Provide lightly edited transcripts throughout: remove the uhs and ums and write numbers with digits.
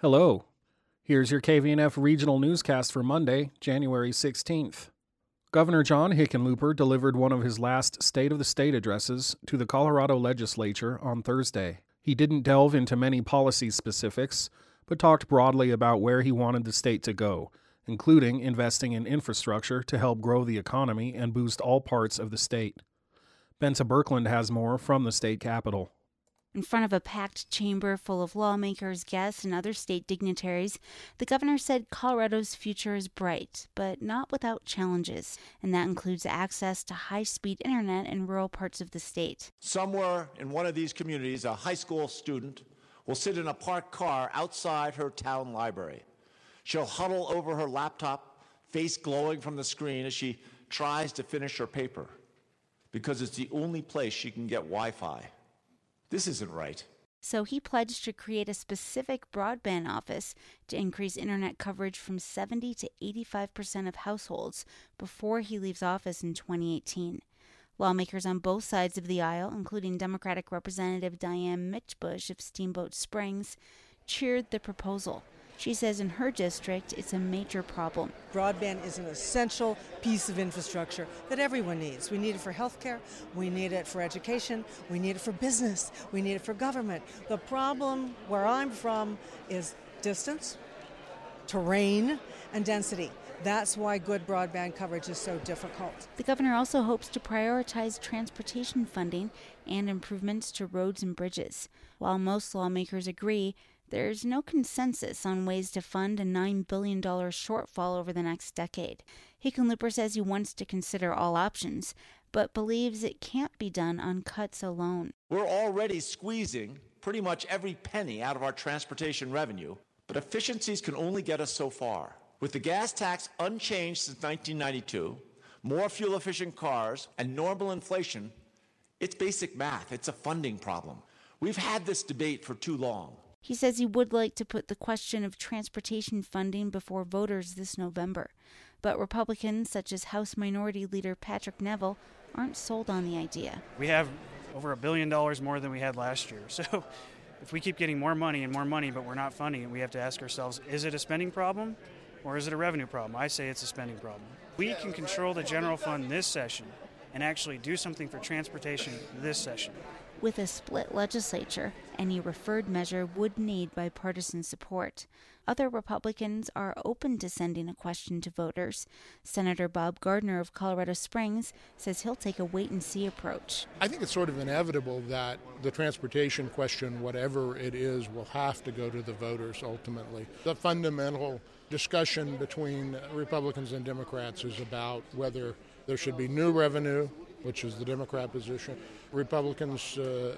Hello. Here's your KVNF regional newscast for Monday, January 16th. Governor John Hickenlooper delivered one of his last State of the State addresses to the Colorado legislature on Thursday. He didn't delve into many policy specifics, but talked broadly about where he wanted the state to go, including investing in infrastructure to help grow the economy and boost all parts of the state. Benta Birkeland has more from the state capitol. In front of a packed chamber full of lawmakers, guests, and other state dignitaries, the governor said Colorado's future is bright, but not without challenges, and that includes access to high-speed internet in rural parts of the state. Somewhere in one of these communities, a high school student will sit in a parked car outside her town library. She'll huddle over her laptop, face glowing from the screen as she tries to finish her paper, because it's the only place she can get Wi-Fi. This isn't right. So he pledged to create a specific broadband office to increase internet coverage from 70 to 85% of households before he leaves office in 2018. Lawmakers on both sides of the aisle, including Democratic Representative Diane Mitchbush of Steamboat Springs, cheered the proposal. She says in her district, it's a major problem. Broadband is an essential piece of infrastructure that everyone needs. We need it for healthcare, we need it for education, we need it for business, we need it for government. The problem where I'm from is distance, terrain, and density. That's why good broadband coverage is so difficult. The governor also hopes to prioritize transportation funding and improvements to roads and bridges. While most lawmakers agree, there's no consensus on ways to fund a $9 billion shortfall over the next decade. Hickenlooper says he wants to consider all options, but believes it can't be done on cuts alone. We're already squeezing pretty much every penny out of our transportation revenue, but efficiencies can only get us so far. With the gas tax unchanged since 1992, more fuel-efficient cars, and normal inflation, it's basic math. It's a funding problem. We've had this debate for too long. He says he would like to put the question of transportation funding before voters this November. But Republicans, such as House Minority Leader Patrick Neville, aren't sold on the idea. We have over $1 billion more than we had last year. So if we keep getting more money, but we're not funding it, we have to ask ourselves, is it a spending problem or is it a revenue problem? I say it's a spending problem. We can control the general fund this session and actually do something for transportation this session. With a split legislature, any referred measure would need bipartisan support. Other Republicans are open to sending a question to voters. Senator Bob Gardner of Colorado Springs says he'll take a wait-and-see approach. I think it's sort of inevitable that the transportation question, whatever it is, will have to go to the voters ultimately. The fundamental discussion between Republicans and Democrats is about whether there should be new revenue, which is the Democrat position. Republicans,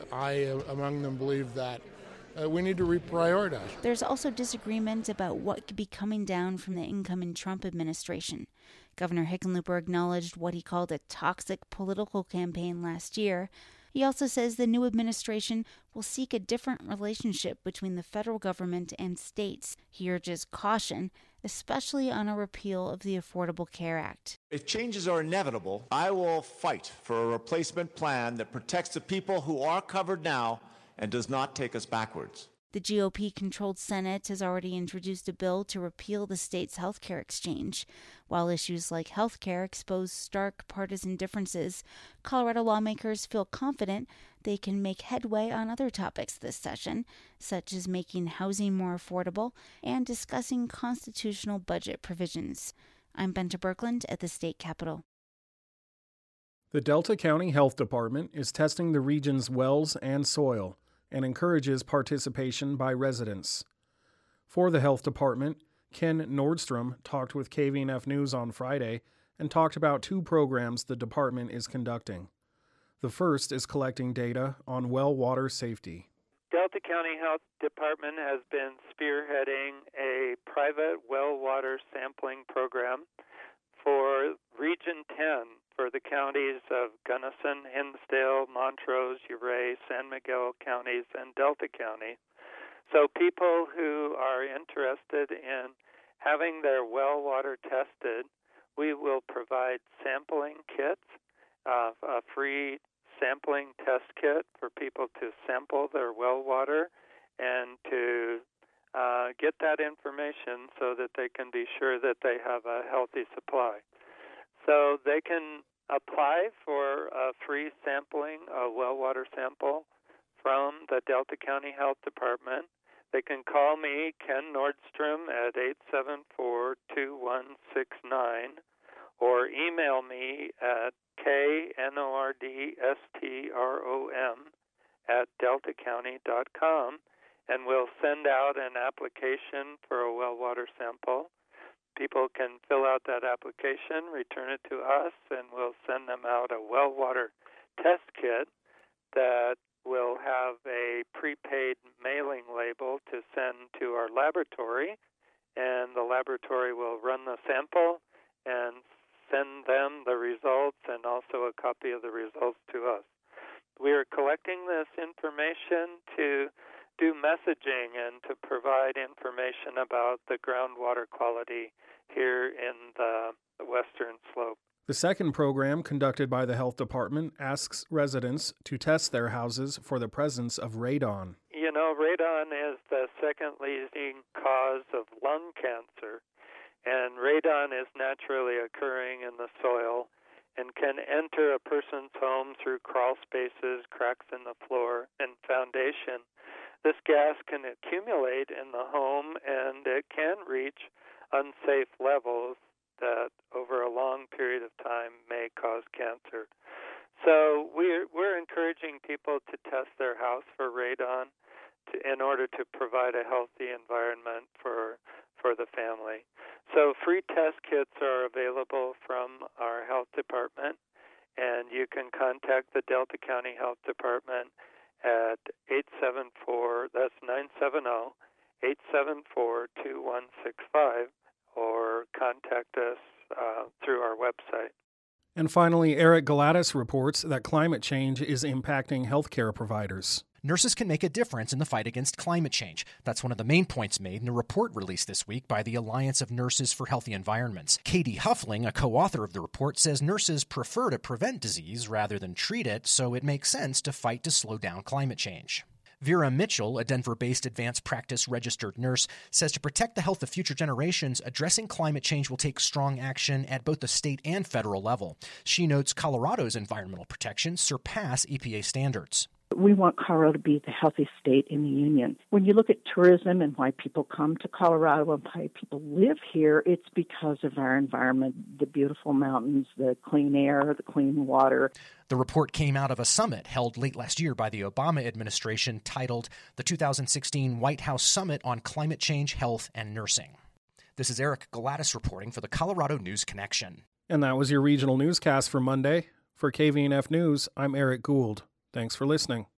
I among them, believe that we need to reprioritize. There's also disagreement about what could be coming down from the incoming Trump administration. Governor Hickenlooper acknowledged what he called a toxic political campaign last year. He also says the new administration will seek a different relationship between the federal government and states. He urges caution, especially on a repeal of the Affordable Care Act. If changes are inevitable, I will fight for a replacement plan that protects the people who are covered now and does not take us backwards. The GOP-controlled Senate has already introduced a bill to repeal the state's health care exchange. While issues like health care expose stark partisan differences, Colorado lawmakers feel confident they can make headway on other topics this session, such as making housing more affordable and discussing constitutional budget provisions. I'm Benta Birkeland at the state capitol. The Delta County Health Department is testing the region's wells and soil and encourages participation by residents. For the health department, Ken Nordstrom talked with KVNF News on Friday and talked about two programs the department is conducting. The first is collecting data on well water safety. Delta County Health Department has been spearheading a private well water sampling program for Region 10 for the counties of Gunnison, Hinsdale, Montrose, Ouray, San Miguel counties, and Delta County. So people who are interested in having their well water tested, we will provide sampling kits, a free sampling test kit for people to sample their well water and to get that information so that they can be sure that they have a healthy supply. So they can apply for a free sampling, a well water sample from the Delta County Health Department. They can call me, Ken Nordstrom, at 874-2169, or email me at knordstrom@deltacounty.com, and we'll send out an application for a well water sample. People can fill out that application, return it to us, and we'll send them out a well water test kit that will have a prepaid mailing label to send to our laboratory, and the laboratory will run the sample and send them the results and also a copy of the results to us. We are collecting this information to do messaging and to provide information about the groundwater quality here in the Western Slope. The second program, conducted by the Health Department, asks residents to test their houses for the presence of radon. You know, radon is the second leading cause of lung cancer, and radon is naturally occurring in the soil and can enter a person's home through crawl spaces, cracks in the floor, and foundation. This gas can accumulate in the home, and it can reach unsafe levels that over a long period of time may cause cancer. So we're encouraging people to test their house for radon in order to provide a healthy environment for the family. So free test kits are available from our health department, and you can contact the Delta County Health Department at 874, that's 970-874-2165, or contact us through our website. And finally, Eric Galatis reports that climate change is impacting healthcare providers. Nurses can make a difference in the fight against climate change. That's one of the main points made in a report released this week by the Alliance of Nurses for Healthy Environments. Katie Huffling, a co-author of the report, says nurses prefer to prevent disease rather than treat it, so it makes sense to fight to slow down climate change. Vera Mitchell, a Denver-based advanced practice registered nurse, says to protect the health of future generations, addressing climate change will take strong action at both the state and federal level. She notes Colorado's environmental protections surpass EPA standards. We want Colorado to be the healthiest state in the union. When you look at tourism and why people come to Colorado and why people live here, it's because of our environment, the beautiful mountains, the clean air, the clean water. The report came out of a summit held late last year by the Obama administration titled the 2016 White House Summit on Climate Change, Health, and Nursing. This is Eric Galatis reporting for the Colorado News Connection. And that was your regional newscast for Monday. For KVNF News, I'm Eric Gould. Thanks for listening.